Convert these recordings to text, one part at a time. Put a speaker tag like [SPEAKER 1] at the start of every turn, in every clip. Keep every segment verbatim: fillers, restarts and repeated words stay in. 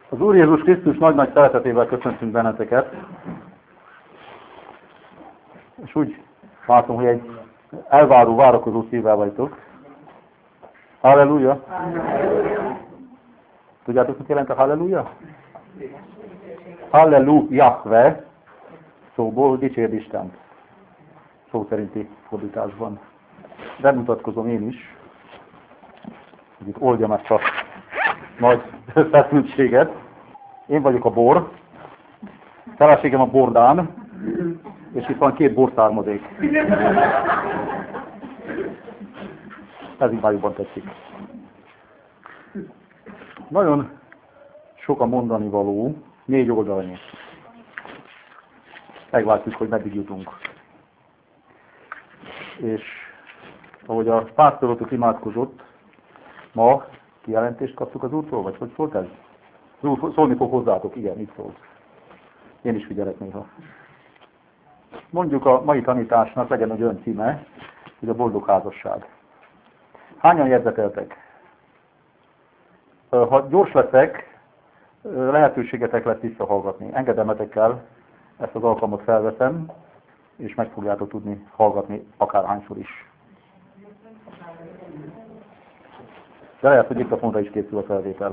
[SPEAKER 1] Az Úr Jézus Krisztus nagy-nagy szeretetével köszöntünk benneteket. És úgy látom, hogy egy elváró, várakozó szívvel vagytok. Halleluja! Tudjátok, mit jelent a halleluja? Hallelujahve, szóból dicsérd Istent. Szó szerinti fordításban. Bemutatkozom én is, hogy itt oldjam ezt a nagy feszültséget. Én vagyok a bor, feleségem a bordán, és itt van két borszármazék. Ez így már jobban tetszik. Nagyon sok a mondani való, négy oldalnyi. Meglátjuk, hogy meddig jutunk. És ahogy a pásztorotok imádkozott, ma kijelentést kaptuk az Úrtól, vagy hogy szólt ez? Az Úr szólni fog hozzátok, igen, így szólt. Én is figyelek néha. Mondjuk a mai tanításnak legyen egy olyan címe, hogy a boldog házasság. Hányan jegyzeteltek? Ha gyors leszek, lehetőségetek lesz visszahallgatni. Engedelmetekkel ezt az alkalmat felveszem, és meg fogjátok tudni hallgatni akárhányszor is. De lehet, hogy diktafonra is készül a felvétel.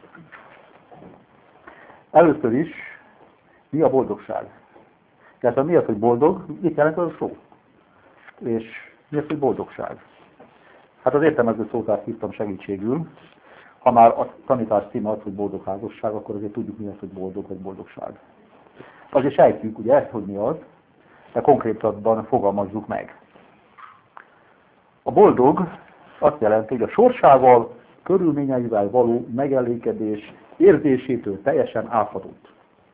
[SPEAKER 1] Először is, mi a boldogság? Tehát mi az, hogy boldog? Mit jelent az a szó? És mi az, hogy boldogság? Hát az értelmező szótárt hívtam segítségül. Ha már a tanítás címe az, hogy boldog házasság, akkor azért tudjuk, mi az, hogy boldog vagy boldogság. Azért sejtjük, ugye, hogy mi az, de konkrétabban fogalmazzuk meg. A boldog azt jelenti, hogy a sorsával, körülményeivel való megelégedés érzésétől teljesen áthatott.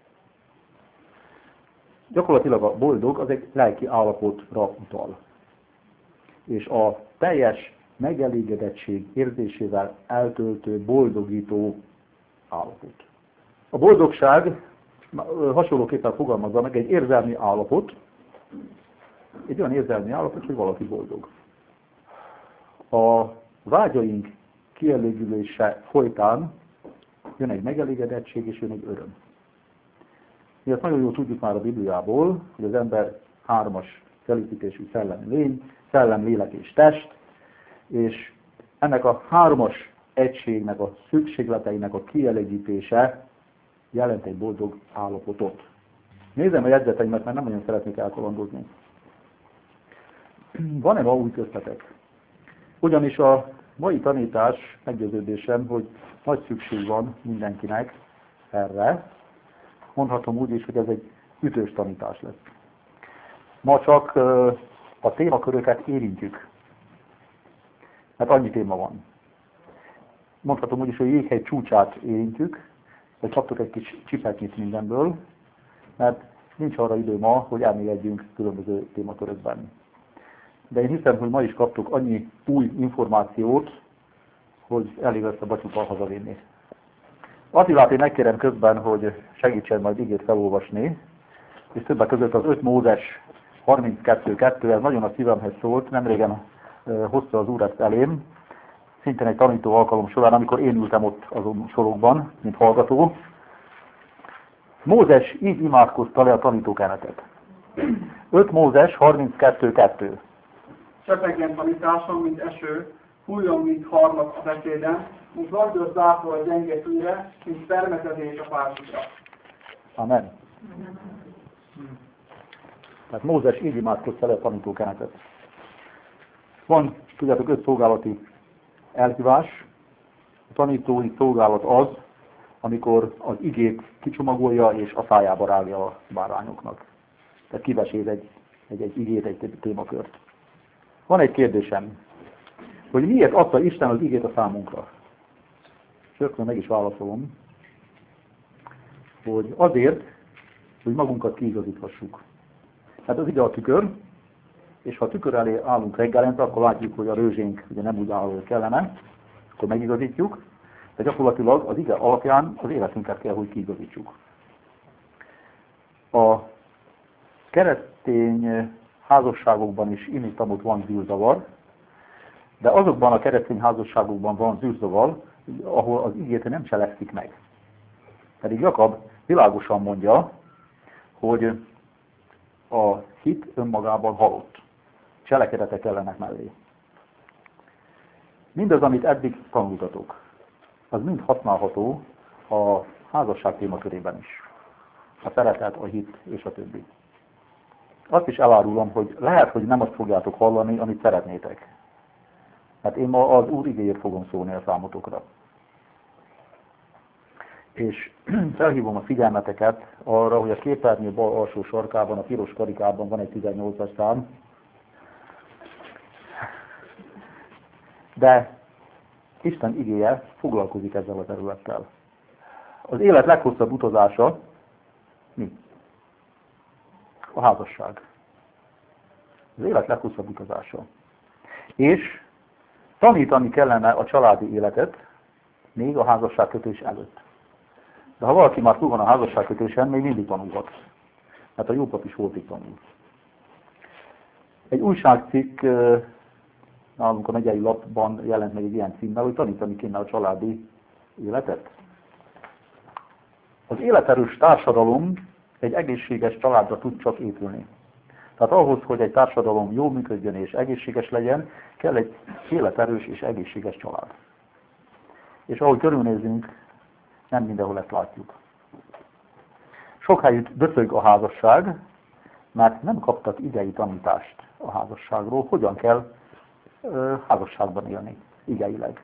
[SPEAKER 1] Gyakorlatilag a boldog az egy lelki állapotra utal. És a teljes megelégedettség érzésével eltöltő, boldogító állapot. A boldogság hasonlóképpen fogalmazza meg egy érzelmi állapot, egy olyan érzelmi állapot, hogy valaki boldog. A vágyaink kielégülése folytán jön egy megelégedettség és jön egy öröm. Mi azt nagyon jól tudjuk már a Bibliából, hogy az ember hármas felépítésű szellemi lény, szellem, lélek és test, és ennek a hármas egységnek a szükségleteinek a kielégítése jelent egy boldog állapotot. Nézem a jegyzeteimet, mert nem nagyon szeretnék elkalandozni. Van-e ma új köztetek? Ugyanis a mai tanítás meggyőződésem, hogy nagy szükség van mindenkinek erre. Mondhatom úgy is, hogy ez egy ütős tanítás lesz. Ma csak a témaköröket érintjük. Hát annyi téma van. Mondhatom úgy is, hogy jéghegy csúcsát érintjük, vagy kaptok egy kis csipetnyit mindenből, mert nincs arra idő ma, hogy elmélyedjünk különböző témakörökben. De én hiszem, hogy ma is kaptuk annyi új információt, hogy elég lesz a batyukkal hazavinni. Attilát én megkérem közben, hogy segítsen majd igét felolvasni, és többek között az öt Mózes harminckettő kettő, ez nagyon a szívemhez szólt, nemrégen hozta az Úr ezt elém, szintén egy tanító alkalom során, amikor én ültem ott azon sorokban, mint hallgató. Mózes így imádkozta le a tanítókenetet. öt Mózes harminckettő kettő.
[SPEAKER 2] Csepegjen tanításom, mint eső, hulljon, mint harmat a beszéden, mint vargos zápor a gyenge fűre, mint permetezés a fásukra.
[SPEAKER 1] Amen. Tehát Mózes így imádkozta le a tanítókenetet. Van, tudjátok, öt szolgálati elhívás. A tanítói szolgálat az, amikor az igét kicsomagolja és a szájába rágja a bárányoknak. Tehát kiveséz egy, egy, egy igét, egy témakört. Van egy kérdésem, hogy miért adta Isten az igét a számunkra? És rögtön meg is válaszolom, hogy azért, hogy magunkat kiigazíthassuk. Hát az ige a tükör, és ha a tükör elé állunk reggelente, akkor látjuk, hogy a rőzsénk ugye nem úgy áll, ahogy kellene, akkor megigazítjuk, de gyakorlatilag az ige alapján az életünket kell, hogy kiigazítsuk. A keresztény házasságokban is imitamot van zűrzavar, de azokban a keresztény házasságokban van zűrzavar, ahol az igét nem cselekszik meg. Pedig Jakab világosan mondja, hogy a hit önmagában halott. Cselekedetek kellenek mellé. Mindaz, amit eddig tanultatok, az mind használható a házasság témakörében is. A szeretet, a hit és a többi. Azt is elárulom, hogy lehet, hogy nem azt fogjátok hallani, amit szeretnétek. Mert én ma az Úr igéjét fogom szólni a számotokra. És felhívom a figyelmeteket arra, hogy a képernyő bal alsó sarkában, a piros karikában van egy tizennyolcas szám. De Isten igéje foglalkozik ezzel a területtel. Az élet leghosszabb utazása mi? A házasság. Az élet leghosszabb utazása. És tanítani kellene a családi életet még a házasságkötés előtt. De ha valaki már túl van a házasságkötésen, még mindig tanulhat. Mert a jó pap is volt itt tanul. Egy újságcikk nálunk a megyei lapban jelent meg egy ilyen címmel, hogy tanítani kéne a családi életet. Az életerős társadalom egy egészséges családra tud csak épülni. Tehát ahhoz, hogy egy társadalom jól működjön és egészséges legyen, kell egy életerős és egészséges család. És ahogy körülnézünk, nem mindenhol ezt látjuk. Sok helyütt döcög a házasság, mert nem kaptak idei tanítást a házasságról, hogyan kell ö, házasságban élni, igeileg.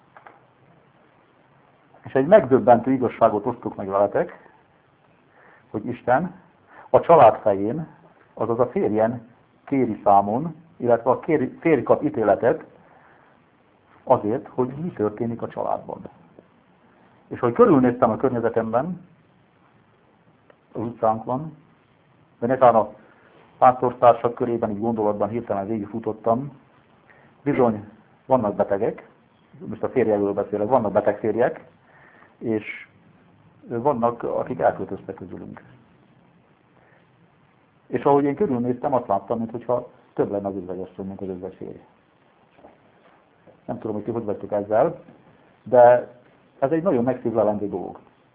[SPEAKER 1] És egy megdöbbentő igazságot osztok meg veletek, hogy Isten a család fején, azaz a férjen kéri számon, illetve a kéri, férj kap ítéletet azért, hogy mi történik a családban. És hogy körülnéztem a környezetemben, az utcánkon, de netán a pásztortársak körében, így gondolatban hirtelen végigfutottam, bizony vannak betegek, most a férjekről beszélek, vannak beteg férjek, és vannak, akik elköltöztek közülünk. És ahogy én körülnéztem, azt láttam, mintha több lenne az özvegyasszony, mint az özvegyférj. Nem tudom, hogy ti hogy vagytok ezzel, de ez egy nagyon megszívlelendő dolog.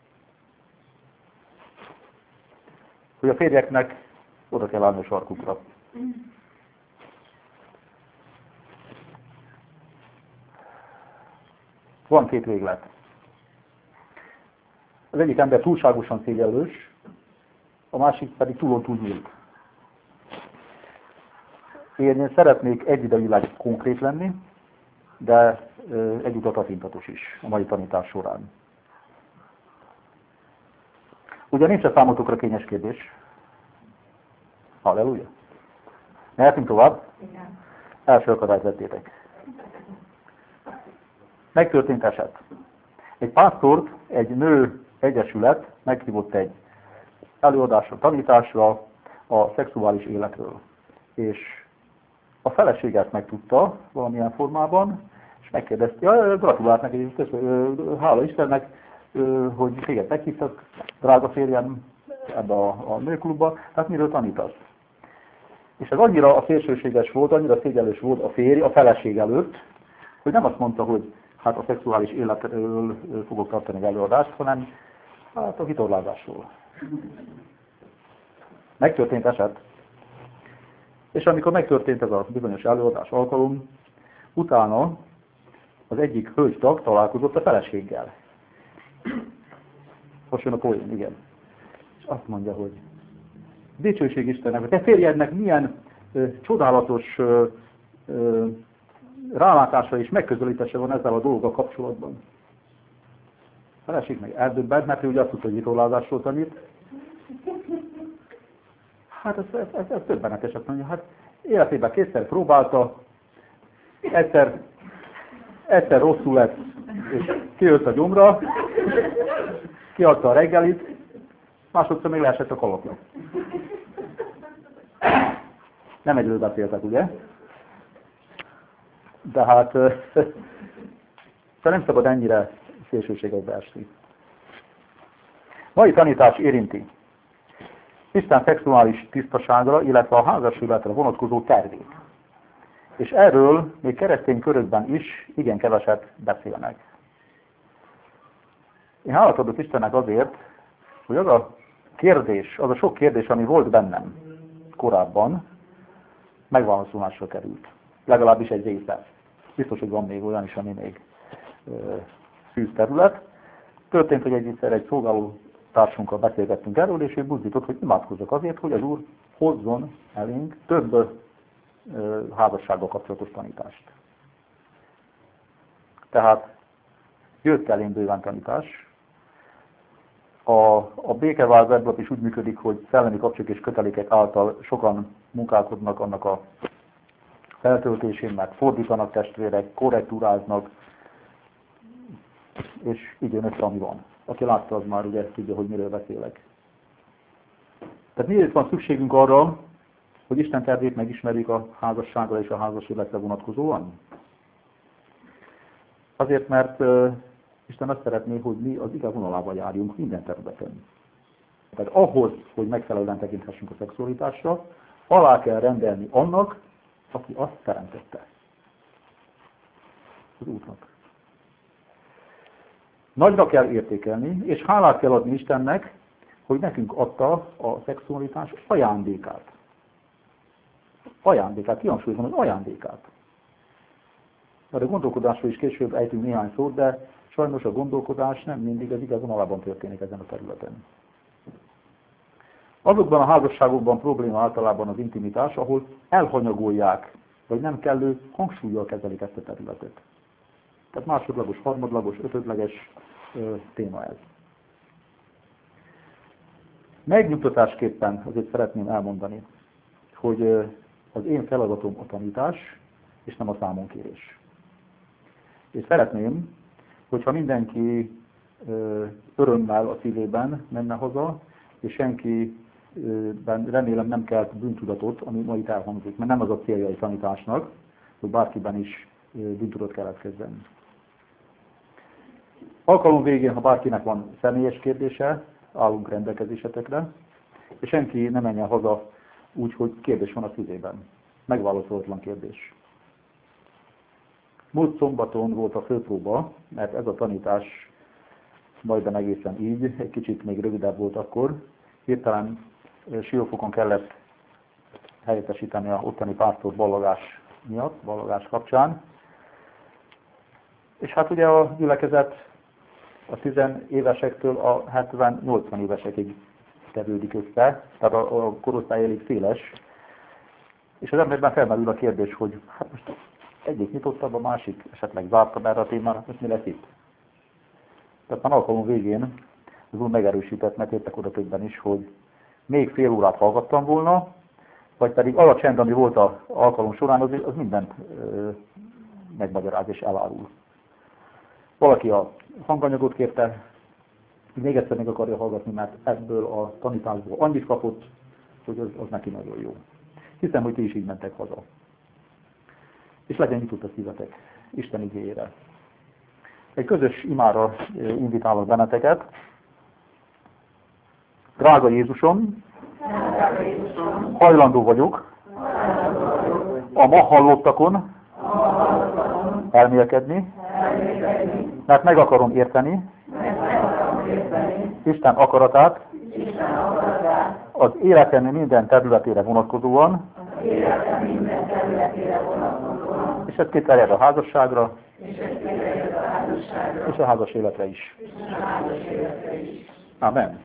[SPEAKER 1] Hogy a férjeknek oda kell állni a sarkukra. Van két véglet. Az egyik ember túlságosan szégyellős, a másik pedig túlon túl nyílt. Én szeretnék egyidejűleg konkrét lenni, de egyúttal tatintatos is a mai tanítás során. Ugye nincs a számotokra kényes kérdés? Halleluja! Mehetünk tovább? Igen. Első akadályt vettétek. Megtörtént eset. Egy pásztort, egy nő egyesület meghívott egy előadásra, tanításra a szexuális életről. És a feleség ezt megtudta valamilyen formában, és megkérdezte, ja, gratulált neki, hála Istennek, hogy téged meghívtak, drága férjem, ebbe a, a nőklubba, tehát miről tanítasz? És ez annyira a szélsőséges volt, annyira szégyellős volt a férj a feleség előtt, hogy nem azt mondta, hogy hát a szexuális életről fogok tartani előadást, hanem hát a vitorlázásról. Megtörtént eset. És amikor megtörtént ez a bizonyos előadás alkalom, utána az egyik hölgytag találkozott a feleséggel. Most jön a poén, igen. És azt mondja, hogy dicsőség Istennek, hogy te férjednek milyen ö, csodálatos ö, ö, rálátása és megközelítése van ezzel a dologgal kapcsolatban. A feleség meg eldöbbent, mert ő ugye azt tudta, hogy vitorlázásról tanít. Hát ez, ez, ez, ez többenetes, azt mondja, hát életében kétszer próbálta, egyszer, egyszer rosszul lett, és kijött a gyomra, kiadta a reggelit, másodszor még leesett a kalapja. Nem egyről beszéltek, ugye? De hát nem szabad ennyire szélsőségesbe esni. Mai tanítás érinti Isten szexuális tisztaságra, illetve a házasságra vonatkozó tervét. És erről még keresztény körökben is igen keveset beszélnek. Én hálát adok Istennek azért, hogy az a kérdés, az a sok kérdés, ami volt bennem korábban, megválaszolásra került. Legalábbis egy része. Biztos, hogy van még olyan is, ami még ö, szűz terület. Történt, hogy egyszer egy szolgáló társunkkal beszélgettünk erről, és ő buzdított, hogy imádkozzak azért, hogy az Úr hozzon elénk több ö, házassággal kapcsolatos tanítást. Tehát jött elém bőven tanítás. A, a békevázatban is úgy működik, hogy szellemi kapcsolat és kötelékek által sokan munkálkodnak annak a feltöltésén, mert fordítanak testvérek, korrektúráznak, és így jön össze, ami van. Aki látta, az már ugye tudja, hogy miről beszélek. Tehát miért van szükségünk arra, hogy Isten tervét megismerjük a házasságra és a házas életre vonatkozóan? Azért, mert uh, Isten azt szeretné, hogy mi az igaz vonalában járjunk minden területen. Tehát ahhoz, hogy megfelelően tekinthessünk a szexualitásra, alá kell rendelni annak, aki azt teremtette. Az Úrnak. Nagyra kell értékelni, és hálát kell adni Istennek, hogy nekünk adta a szexualitás ajándékát. Ajándékát, kihangsúlyozom, az ajándékát. Mert a gondolkodásról is később ejtünk néhány szót, de sajnos a gondolkodás nem mindig az igazon alapban történik ezen a területen. Azokban a házasságokban probléma általában az intimitás, ahol elhanyagolják, vagy nem kellő hangsúllyal kezelik ezt a területet. Tehát másodlagos, harmadlagos, ötödleges ö, téma ez. Megnyugtatásképpen azért szeretném elmondani, hogy ö, az én feladatom a tanítás, és nem a számonkérés. És szeretném, hogyha mindenki ö, örömmel a szívében menne haza, és senkiben remélem nem kelt bűntudatot, ami ma itt elhangzik, mert nem az a célja a tanításnak, hogy bárkiben is bűntudat keletkezzen. Alkalom végén, ha bárkinek van személyes kérdése, állunk rendelkezésetekre, és senki ne menjen haza úgy, hogy kérdés van a szívében. Megválaszolatlan kérdés. Múlt szombaton volt a főpróba, mert ez a tanítás majdnem egészen így, egy kicsit még rövidebb volt akkor. Hirtelen Siófokon kellett helyettesíteni a ottani pásztor ballagás miatt, ballagás kapcsán. És hát ugye a gyülekezet a tizenévesektől a hetven-nyolcvan évesekig tevődik össze, tehát a, a korosztály elég széles. És az emberben felmerül a kérdés, hogy hát most egyik nyitottabb, a másik esetleg zártabb erre a témára, most mi lesz itt? Tehát már alkalom végén az Úr megerősített, mert értek oda többen is, hogy még fél órát hallgattam volna, vagy pedig az a csend, ami volt az alkalom során, az, az mindent ö, megmagyaráz és elárul. Valaki a hanganyagot kérte, még egyszer meg akarja hallgatni, mert ebből a tanításból annyit kapott, hogy az, az neki nagyon jó. Hiszem, hogy ti is így mentek haza. És legyen nyitott a szívetek Isten igéjére. Egy közös imára invitálok benneteket. Drága Jézusom, hajlandó vagyok a ma hallottakon elmélkedni, mert meg akarom érteni Isten akaratát az életem minden területére vonatkozóan, és ez kiterjed a házasságra, és a házas életre is. Amen.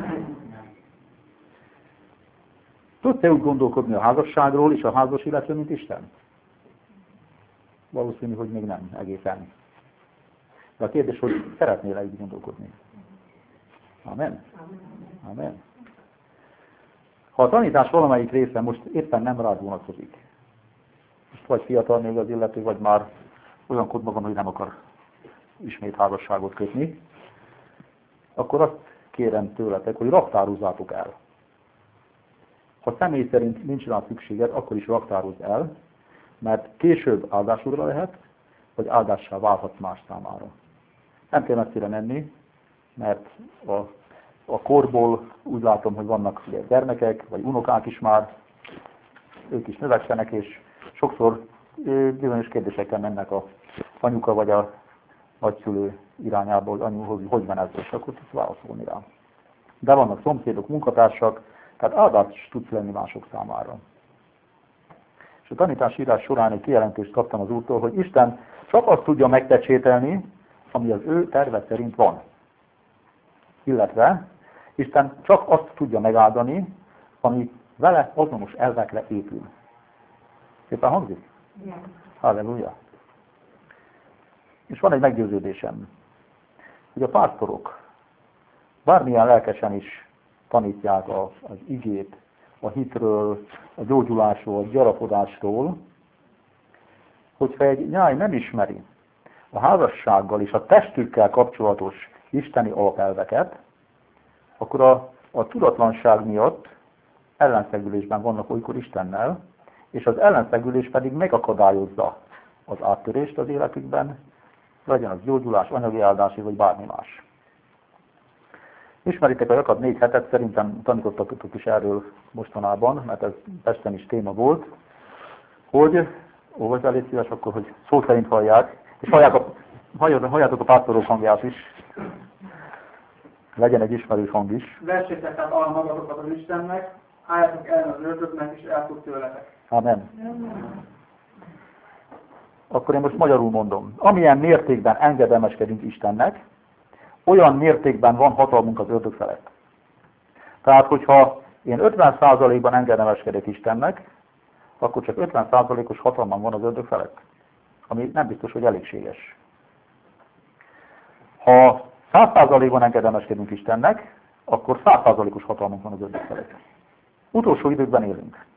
[SPEAKER 1] Tudsz-e úgy gondolkodni a házasságról és a házas életről, mint Isten? Valószínű, hogy még nem egészen. De a kérdés, hogy szeretnél-e így gondolkodni? Amen. Amen. Ha a tanítás valamelyik része most éppen nem rád vonatkozik, most vagy fiatal még az illető, vagy már olyan kodban van, hogy nem akar ismét házasságot kötni, akkor azt kérem tőletek, hogy raktározzátok el. Ha személy szerint nincs rá szükséged, akkor is raktározz el, mert később áldásodra lehet, vagy áldássá válhatsz más számára. Nem kell messzire menni, mert a, a korból úgy látom, hogy vannak gyermekek, vagy unokák is már, ők is növekszenek, és sokszor bizonyos kérdésekkel mennek a anyuka vagy a nagyszülő irányába, hogy anyu, hogy, hogy van ez, és akkor tudsz válaszolni rá. De vannak szomszédok, munkatársak, tehát áldás tudsz lenni mások számára. És a tanításírás során egy kijelentést kaptam az Úrtól, hogy Isten csak azt tudja megpecsételni, ami az ő terve szerint van. Illetve Isten csak azt tudja megáldani, ami vele azonos elvekre épül. Szépen hangzik?
[SPEAKER 3] Igen.
[SPEAKER 1] Halleluja! És van egy meggyőződésem, hogy a pásztorok bármilyen lelkesen is tanítják a, az igét, a hitről, a gyógyulásról, a gyarapodásról, hogyha egy nyáj nem ismeri a házassággal és a testükkel kapcsolatos isteni alapelveket, akkor a, a tudatlanság miatt ellenszegülésben vannak olykor Istennel, és az ellenszegülés pedig megakadályozza az áttörést az életükben, legyen az gyógyulás, anyagi áldás, vagy bármi más. Ismeritek a Jakab négy hetet, szerintem tanítottatok is erről mostanában, mert ez Pesten is téma volt, hogy, olvasd elég szíves akkor, hogy szó szerint hallják, és hallják a, halljátok a pásztorok hangját is, legyen egy ismerős hang is.
[SPEAKER 2] Vessétek át arra magatokat az Istennek, álljatok ellen az ördögnek, és el tud tőletek.
[SPEAKER 1] Amen. Akkor én most magyarul mondom. Amilyen mértékben engedelmeskedünk Istennek, olyan mértékben van hatalmunk az ördög felett. Tehát, hogyha én ötven százalékban engedelmeskedek Istennek, akkor csak ötven százalékos hatalmam van az ördög felett. Ami nem biztos, hogy elégséges. Ha száz százalékban engedelmeskedünk Istennek, akkor száz százalékos hatalmunk van az ördög felett. Utolsó időkben élünk.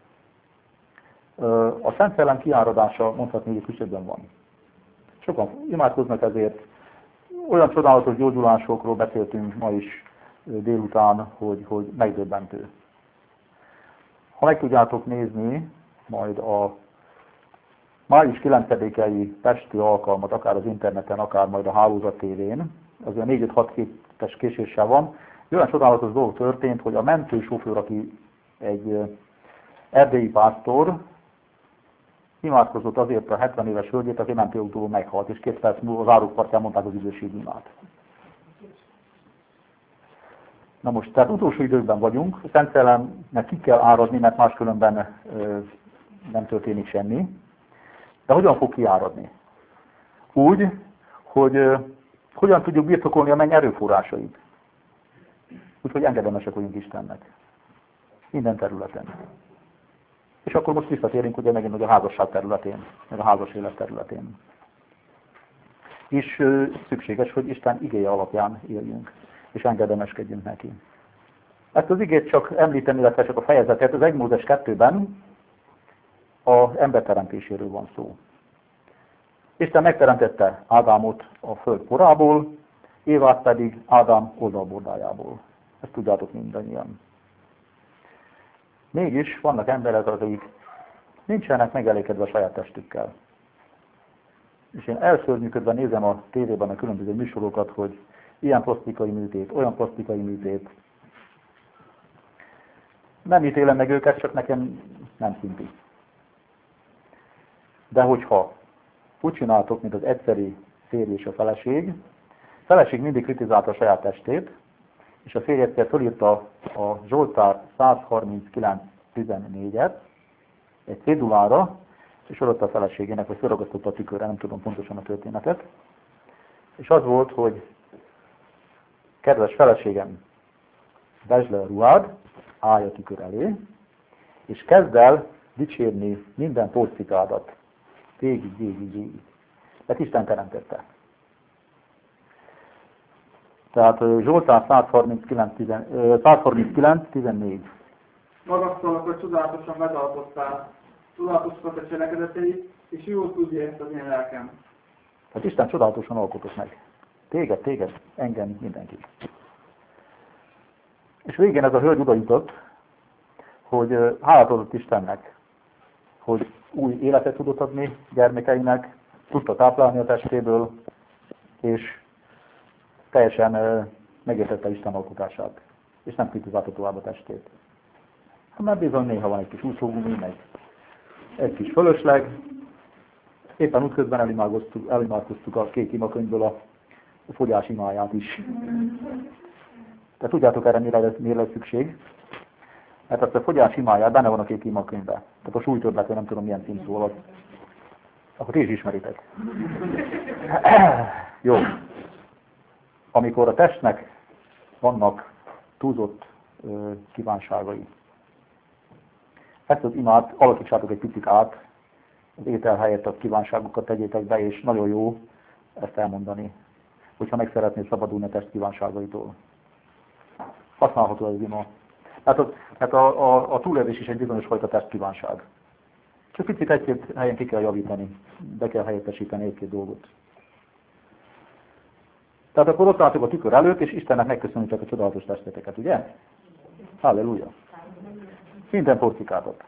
[SPEAKER 1] A Szent Szellem kiáradása mondhatni, hogy küszöbben van. Sokan imádkoznak ezért. Olyan csodálatos gyógyulásokról beszéltünk ma is délután, hogy, hogy megdöbbentő. Ha meg tudjátok nézni majd a május kilencedikei pesti alkalmat, akár az interneten, akár majd a hálózat tévén, az olyan négy-öt-hat hétes késéssel van, olyan csodálatos dolog történt, hogy a mentősofőr, aki egy erdélyi pásztor, imádkozott azért a hetven éves hölgyét, aki mentőautóból meghalt, és két perc múlva az árokpartján mondták az üdvösségimát. Na most, tehát utolsó időkben vagyunk, a Szent Szellemnek ki kell áradni, mert máskülönben ö, nem történik semmi. De hogyan fog kiáradni? Úgy, hogy ö, hogyan tudjuk birtokolni a menny erőforrásait. Úgyhogy engedelmesek vagyunk Istennek. Minden területen. És akkor most visszatérünk ugye megint hogy a házasság területén, meg a házas élet területén. És ö, szükséges, hogy Isten igéje alapján éljünk, és engedelmeskedjünk neki. Ezt az igét csak említem, illetve csak a fejezetet, az egy Mózes kettőben az emberteremtéséről van szó. Isten megteremtette Ádámot a föld porából, Évát pedig Ádám oldalbordájából. Ezt tudjátok mindannyian. Mégis vannak emberek, akik nincsenek megelégedve a saját testükkel. És én elszörnyűködve nézem a tévében a különböző műsorokat, hogy ilyen plasztikai műtét, olyan plasztikai műtét. Nem ítélem meg őket, csak nekem nem szinti. De hogyha úgy csináltok, mint az egyszeri férj és a feleség, a feleség mindig kritizálta a saját testét, és a férj egyszer fölírta a Zsoltár százharminckilenc tizennégyet egy cédulára, és odaadta a feleségének, vagy felragasztotta a tükörre, nem tudom pontosan a történetet. És az volt, hogy kedves feleségem, vesd le a ruhád, állj a tükör elé, és kezd el dicsérni minden porcikádat. Végig, végig, végig. Mert Isten teremtette. Tehát Zsoltár százharminckilenc tizennégy.
[SPEAKER 2] Magasztalak, hogy csodálatosan megalkottál, csodálatosak a cselekedeteid, és jól tudja ezt az én lelkem.
[SPEAKER 1] Tehát Isten csodálatosan alkotott meg. Téged, téged, engem, mindenkit. És végén ez a hölgy oda jutott, hogy hálát adott Istennek, hogy új életet tudott adni gyermekeinek, tudta táplálni a testéből, és teljesen megértette Isten alkotását, és nem kritizálta tovább a testét. Hát már bizony néha van egy kis úszógumi, meg egy kis fölösleg. Éppen útközben elimádkoztuk, elimádkoztuk a kék imakönyvből a a fogyás imáját is. De tudjátok erre, mire lesz, mire lesz szükség? Mert azt a fogyás imáját benne van a két imakönyvben. Tehát a súlytöbblet, nem tudom milyen cím szól. Akkor ti is ismeritek. Jó. Amikor a testnek vannak túlzott ö, kívánságai. Ezt az imát alakítsátok egy picit át, az étel helyett a kívánságokat tegyétek be, és nagyon jó ezt elmondani, hogyha meg szeretnél szabadulni a test kívánságaitól. Használható az ima. Tehát, a, tehát a, a, a túlélés is egy bizonyos fajta testkívánság. Csak picit egy-két helyen ki kell javítani, be kell helyettesíteni egy-két dolgot. Tehát akkor ott álltok a tükör előtt, és Istennek megköszönjük a csodálatos testeteket, ugye? Halleluja! Minden porcikátot.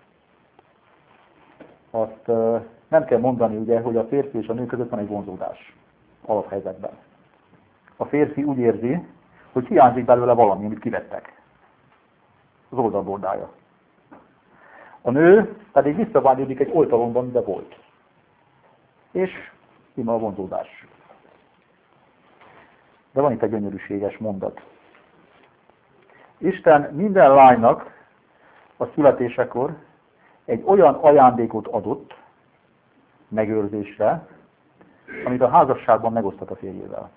[SPEAKER 1] Azt uh, nem kell mondani, ugye, hogy a férfi és a nő között van egy vonzódás alaphelyzetben. A férfi úgy érzi, hogy hiányzik belőle valami, amit kivettek. Az oldalbordája. A nő pedig visszavágyódik egy oltalomban, de volt. És ima a vonzódás. De van itt egy gyönyörűséges mondat. Isten minden lánynak a születésekor egy olyan ajándékot adott megőrzésre, amit a házasságban megosztott a férjével.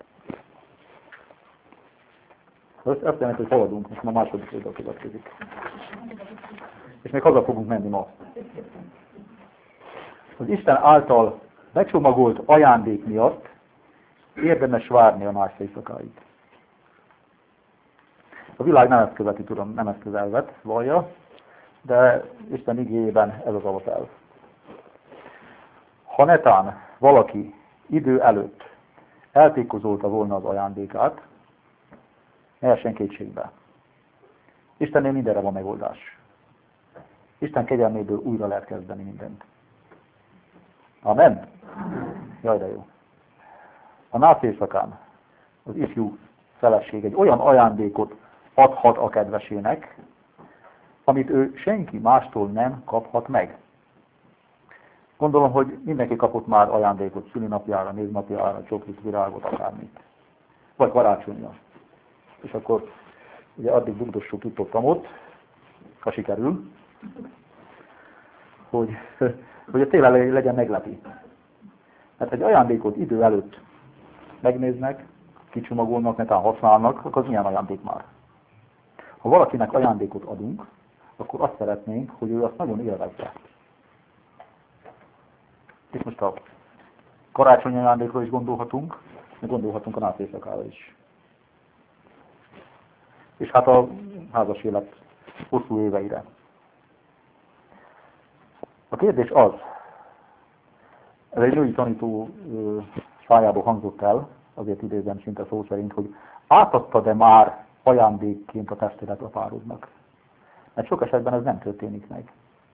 [SPEAKER 1] Azt jelenti, hogy haladunk, most már második oldal következik. És még haza fogunk menni ma. Az Isten által megcsomagolt ajándék miatt érdemes várni a más éjszakáit. A világ nem ezt követi, tudom, nem ezt az elvet vallja, de Isten igéjében ez az alapelv. Ha netán valaki idő előtt eltékozolta volna az ajándékát, ne essen kétségbe. Istennél mindenre van megoldás. Isten kegyelméből újra lehet kezdeni mindent. Amen? Jaj, de jó. A nász éjszakán az ifjú feleség egy olyan ajándékot adhat a kedvesének, amit ő senki mástól nem kaphat meg. Gondolom, hogy mindenki kapott már ajándékot szülinapjára, névnapjára, csoklit, virágot, akármit. Vagy karácsonyra. És akkor ugye addig dugdossuk itt ott, ott, ha sikerül, hogy, hogy tényleg legyen meglepi. Hát egy ajándékot idő előtt megnéznek, kicsomagolnak, netán használnak, akkor az milyen ajándék már. Ha valakinek ajándékot adunk, akkor azt szeretnénk, hogy ő azt nagyon élvezze. És most a karácsonyi ajándékról is gondolhatunk, meg gondolhatunk a nász éjszakára is. És hát a házas élet hosszú éveire. A kérdés az, ez egy női tanító szájából hangzott el, azért idézem szinte szó szerint, hogy átadta-e már ajándékként a testedet a párodnak. Mert sok esetben ez nem történik meg.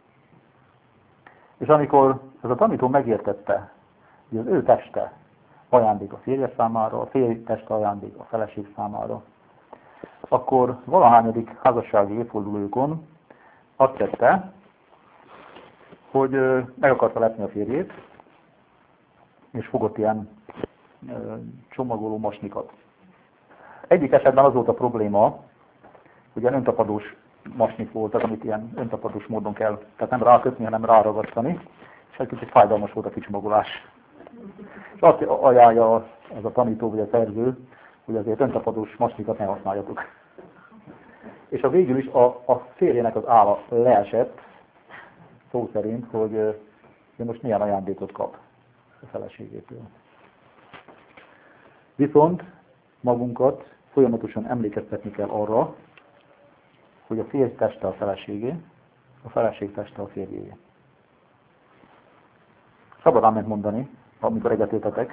[SPEAKER 1] És amikor ez a tanító megértette, hogy az ő teste ajándék a férje számára, a férj teste ajándék a feleség számára, akkor valahányadik házassági évfordulókon azt tette, hogy meg akarta lepni a férjét, és fogott ilyen csomagoló masnikat. Egyik esetben az volt a probléma, hogy ilyen öntapadós masnik volt az, amit ilyen öntapadós módon kell, tehát nem rákötni, hanem ráragasztani, és egy kicsit fájdalmas volt a kicsomagolás. És azt ajánlja ez a tanító vagy a szerző, hogy azért öntapadós masnikat ne használjatok. És a végül is a, a férjének az álla leesett, szó szerint, hogy ő most milyen ajándékot kap a feleségétől. Viszont magunkat folyamatosan emlékeztetni kell arra, hogy a férj teste a feleségé, a feleség teste a férjévé. Szabad áment mondani, amikor egyetértetek.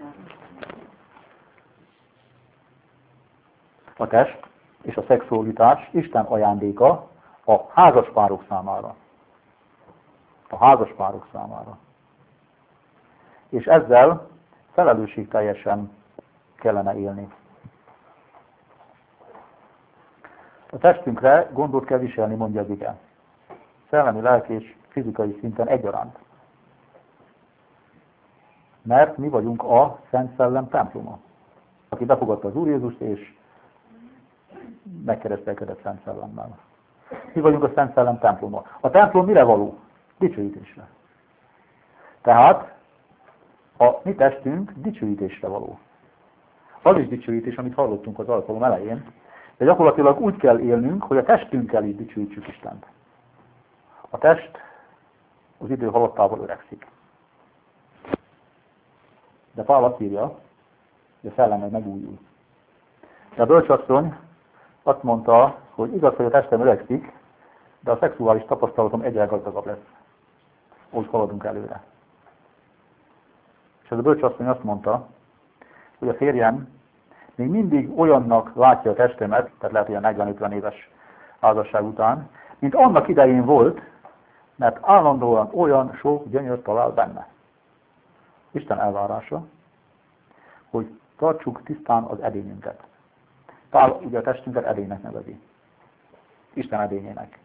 [SPEAKER 1] A test és a szexualitás Isten ajándéka a házas párok számára. A házas párok számára. És ezzel felelősségteljesen kellene élni. A testünkre gondot kell viselni, mondja az ige. Szellemi, lelki és fizikai szinten egyaránt. Mert mi vagyunk a Szent Szellem temploma. aki befogadta az Úr Jézust, és megkeresztelkedett Szent Szellemmel. Mi vagyunk a Szent Szellem temploma. A templom mire való? Dicsőítésre. Tehát a mi testünk dicsőítésre való. Az is dicsőítés, amit hallottunk az alkalom elején, de gyakorlatilag úgy kell élnünk, hogy a testünkkel is dicsőítsük Istent. A test az idő haladtával öregszik. De Pál azt írja, hogy a szellem meg megújul. De a bölcsasszony azt mondta, hogy igaz, hogy a testem öregszik, de a szexuális tapasztalatom egyre gazdagabb lesz. Úgy haladunk előre. És ez a bölcsasszony azt mondta, hogy a férjem még mindig olyannak látja a testemet, tehát lehet, hogy a negyven-ötven éves házasság után, mint annak idején volt, mert állandóan olyan sok gyönyört talál benne. Isten elvárása, hogy tartsuk tisztán az edényünket. Pál ugye a testünket edénynek nevezi. Isten edényének.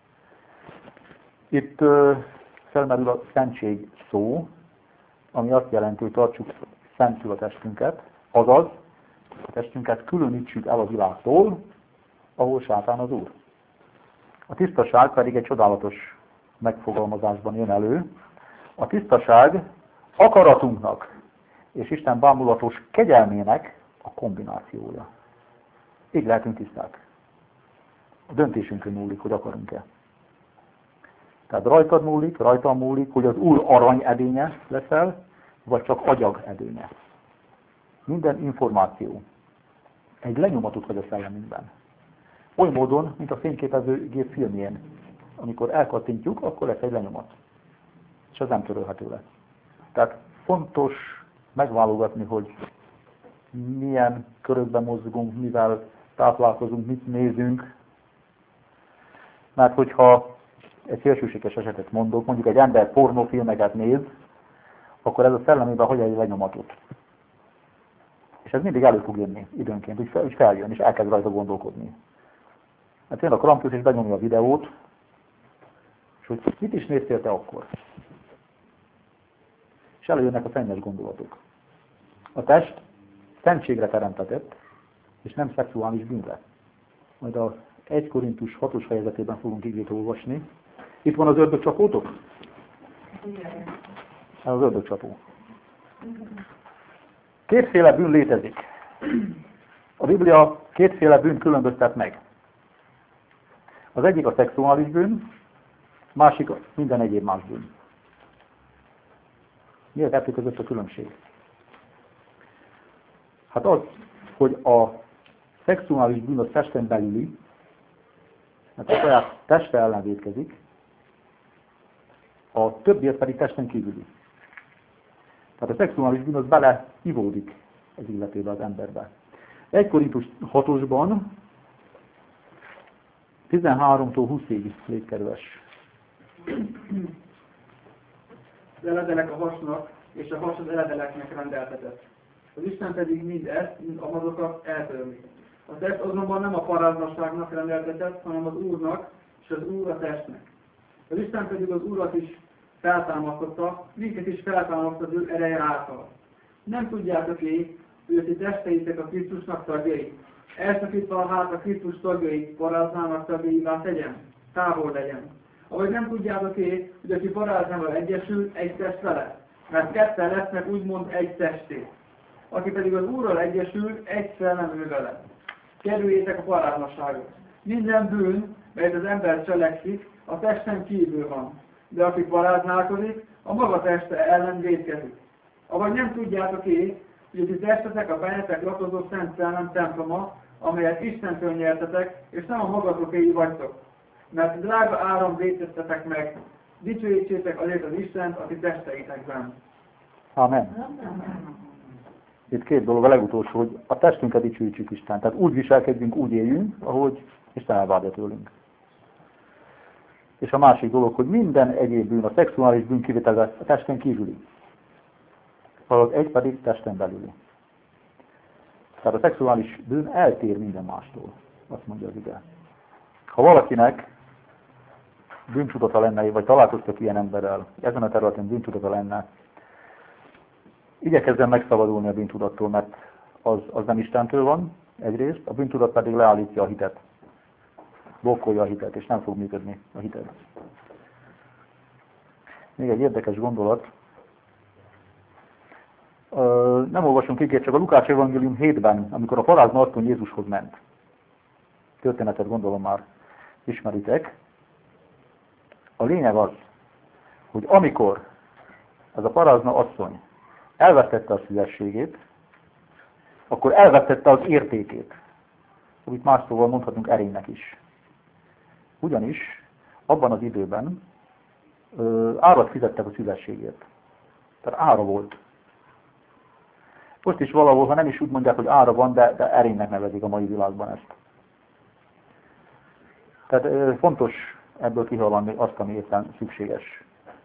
[SPEAKER 1] Itt uh, felmerül a szentség szó, ami azt jelenti, hogy tartsuk szentül a testünket, azaz a testünket különítsük el a világtól, ahol sátán az Úr. A tisztaság pedig egy csodálatos megfogalmazásban jön elő. A tisztaság akaratunknak és Isten bámulatos kegyelmének a kombinációja. Így lehetünk tiszták. A döntésünkön múlik, hogy akarunk-e. Tehát rajtad múlik, rajtam múlik, hogy az Úr arany edénye leszel, vagy csak agyag edénye. Minden információ egy lenyomatot vagy a szellemünkben. Oly módon, mint a fényképezőgép filmjén. Amikor elkattintjuk, akkor lesz egy lenyomat. És ez nem törölhető le. Tehát fontos megválogatni, hogy milyen körökben mozgunk, mivel táplálkozunk, mit nézünk. Mert hogyha egy szélsőséges esetet mondok, mondjuk egy ember pornófilmeket néz, akkor ez a szellemében hagy egy lenyomatot. És ez mindig elő fog jönni időnként, úgy, fel, úgy feljön, és elkezd rajta gondolkodni. Hát jön a Krampus, és benyomja a videót, és hogy mit is néztél te akkor? És előjönnek a szennyes gondolatok. A test szentségre teremtetett, és nem szexuális bűnre. Majd a egy Korintus hatos fejezetében fogunk igét olvasni. Itt van az ördögcsapótok? Ez az ördögcsapó. Kétféle bűn létezik. A Biblia kétféle bűn különböztet meg. Az egyik a szexuális bűn, másik minden egyéb más bűn. Mi a kettő között a különbség? Hát az, hogy a szexuális bűn a testen belüli, mert a saját teste ellen vétkezik, a többiek pedig testen kívüli. Tehát a szexuális bűn az beleivódik az illetőbe az emberbe. egy Korintus hatosban tizenháromtól húszig létkerülés.
[SPEAKER 2] Az eledelek a hasnak, és a has az eledeleknek rendeltetett. Az Isten pedig mind ezt, mind amazokat eltörli. A test azonban nem a paráznasságnak rendeltetett, hanem az Úrnak, és az Úr a testnek. Az Isten pedig az Úrat is feltámasztotta, minket is feltámasztott az ő ereje által. Nem tudjátok-é, hogy a ti testeitek a Krisztusnak tagjai? Elszakítva hát a Krisztus tagjai paráznának tagjaivá tegyen, távol legyen. Ahogy nem tudjátok-é, hogy aki paráznával egyesül, egy test vele, mert ketten lesznek úgymond egy testé. Aki pedig az Úrral egyesül, egy szellem ő vele. Kerüljétek a paráznaságot. Minden bűn, melyet az ember cselekszik, a testen kívül van. De aki paráználkozik, a maga teste ellen vétkezik. Avagy nem tudjátok-é, hogy a ti testetek a bennetek lakozó Szent Szellem temploma, amelyet Istentől nyertetek, és nem a magatokéi vagytok. Mert drága áram vétettetek meg, dicsőítsétek azért az Istent a ti testeitekben.
[SPEAKER 1] Amen. Itt két dolog, a legutolsó, hogy a testünket dicsőítsük Isten. Tehát úgy viselkedjünk, úgy éljünk, ahogy Isten elvárja tőlünk. És a másik dolog, hogy minden egyéb bűn, a szexuális bűn kivételve a testen kívüli. Az egy pedig testen belüli. Tehát a szexuális bűn eltér minden mástól, azt mondja az ige. Ha valakinek bűntudata lenne, vagy találkoztak ilyen emberrel, ezen a területen bűntudata lenne, igyekezzen megszabadulni a bűntudattól, mert az, az nem Istentől van, egyrészt, a bűntudat pedig leállítja a hitet. Blokkolja a hitet, és nem fog működni a hitet. Még egy érdekes gondolat. Nem olvasunk igét, csak a Lukács evangélium hétben, amikor a parázna asszony Jézushoz ment. Történetet gondolom már ismeritek. A lényeg az, hogy amikor ez a parázna asszony elvesztette a szüzességét, akkor elvesztette az értékét, amit más szóval mondhatunk erénynek is. Ugyanis abban az időben ö, árat fizettek a szüzességért. Tehát ára volt. Most is valahol, ha nem is úgy mondják, hogy ára van, de, de erénynek nevezik a mai világban ezt. Tehát ö, fontos ebből kihallani azt, ami éppen szükséges.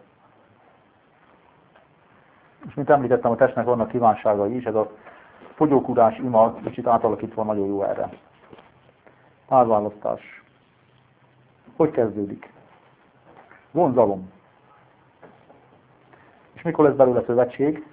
[SPEAKER 1] És mint említettem, a testnek vannak kívánságai is, ez a fogyókúrás ima kicsit átalakítva nagyon jó erre. Párválasztás. Hogy kezdődik? Vonzalom. És mikor lesz belőle szövetség?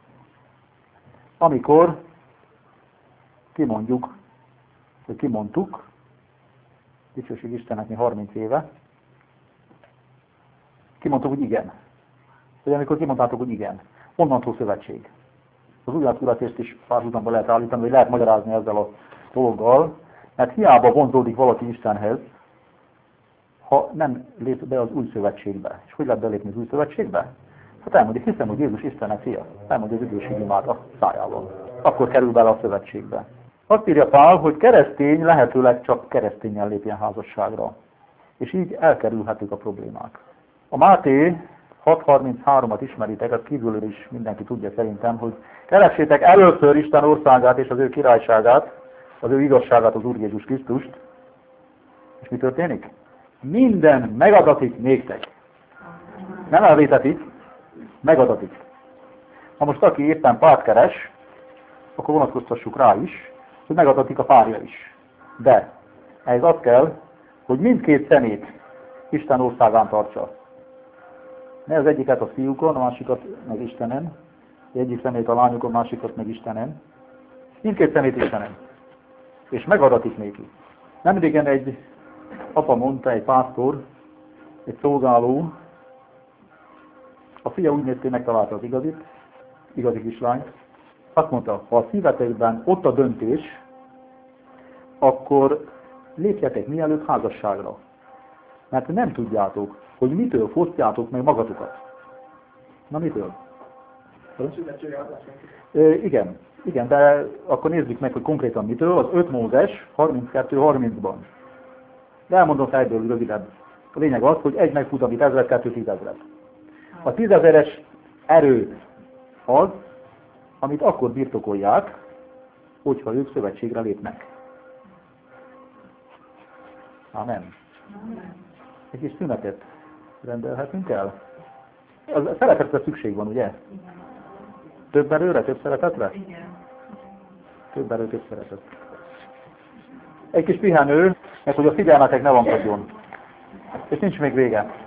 [SPEAKER 1] Amikor kimondjuk, hogy kimondtuk, dicsőség Istennek, mi harminc éve, kimondtuk, hogy igen. Vagy amikor kimondtátok, hogy igen. Onnantól szövetség. Az ugyanatkuratést is párhuzamba lehet állítani, vagy lehet magyarázni ezzel a dologgal, mert hiába vonzódik valaki Istenhez, ha nem lép be az új szövetségbe. És hogy lehet belépni az új szövetségbe? Hát elmondja, hiszem, hogy Jézus Istennek fia. Elmondja az üdvösség imát a szájával. Akkor kerül bele a szövetségbe. Azt írja Pál, hogy keresztény lehetőleg csak keresztényen lépjen házasságra. És így elkerülhetik a problémák. A Máté hat harmincháromat ismeritek, az kívülről is mindenki tudja szerintem, hogy keressétek először Isten országát és az ő királyságát, az ő igazságát, az Úr Jézus Krisztust. És mi történik? Minden megadatik néktek. Nem elvétetik, megadatik. Ha most aki éppen párt keres, akkor vonatkoztassuk rá is, hogy megadatik a párja is. De ez az kell, hogy mindkét szemét Isten országán tartsa. Ne az egyiket a fiúkon, a másikat meg Istenen, az egyik szemét a lányokon, a másikat meg Istenen. Mindkét szemét Istenen. És megadatik néki. Nem régen egy apa mondta, egy pásztor, egy szolgáló, a fia úgy néz ki, megtalálta az igazit, igazi kislányt. Azt mondta, ha a szívetekben ott a döntés, akkor lépjetek mielőtt házasságra. Mert nem tudjátok, hogy mitől fosztjátok meg magatokat. Na mitől? E, igen, igen, de akkor nézzük meg, hogy konkrétan mitől. Az öt Mózes harminckettő harmincban. De elmondom fejből rövidebb. A lényeg az, hogy egy megfut, amit ezret, kettő tízezret. A tízezeres erő az, amit akkor birtokolják, hogyha ők szövetségre lépnek. Amen. Egy kis szünetet rendelhetünk el? A szeretetre szükség van, ugye? Több erőre, több szeretetre?
[SPEAKER 3] Igen.
[SPEAKER 1] Több erő, több szeretet. Egy kis pihenő, mert hogy a figyelmetek ne vankadjon. És nincs még vége.